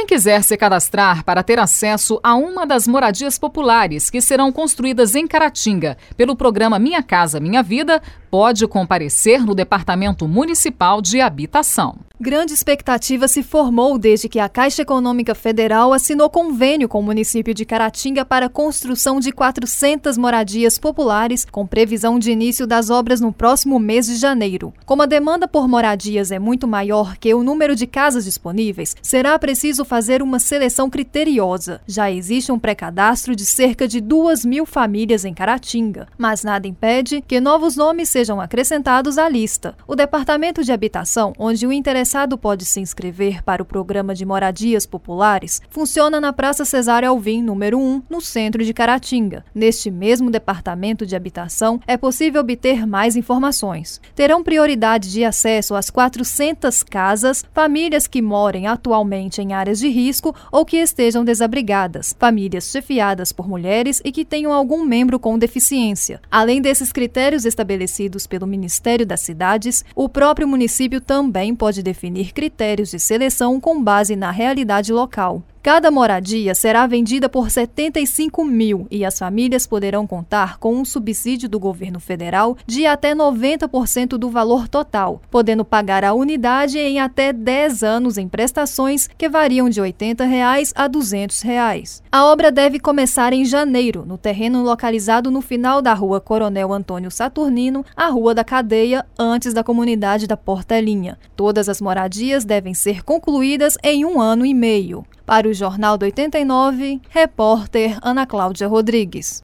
Quem quiser se cadastrar para ter acesso a uma das moradias populares que serão construídas em Caratinga pelo programa Minha Casa Minha Vida, pode comparecer no Departamento Municipal de Habitação. Grande expectativa se formou desde que a Caixa Econômica Federal assinou convênio com o município de Caratinga para a construção de 400 moradias populares, com previsão de início das obras no próximo mês de janeiro. Como a demanda por moradias é muito maior que o número de casas disponíveis, será preciso fazer uma seleção criteriosa. Já existe um pré-cadastro de cerca de 2.000 famílias em Caratinga, mas nada impede que novos nomes sejam acrescentados à lista. O Departamento de Habitação, onde o interessado pode se inscrever para o programa de moradias populares, funciona na Praça Cesário Alvim, número 1, no centro de Caratinga. Neste mesmo Departamento de Habitação, é possível obter mais informações. Terão prioridade de acesso às 400 casas, famílias que morem atualmente em áreas de risco ou que estejam desabrigadas, famílias chefiadas por mulheres e que tenham algum membro com deficiência. Além desses critérios estabelecidos pelo Ministério das Cidades, o próprio município também pode definir critérios de seleção com base na realidade local. Cada moradia será vendida por R$ 75 mil e as famílias poderão contar com um subsídio do governo federal de até 90% do valor total, podendo pagar a unidade em até 10 anos em prestações que variam de R$ 80 a R$ 200. A obra deve começar em janeiro, no terreno localizado no final da Rua Coronel Antônio Saturnino, a Rua da Cadeia, antes da comunidade da Portelinha. Todas as moradias devem ser concluídas em 1 ano e meio. Para o Jornal do 89, repórter Ana Cláudia Rodrigues.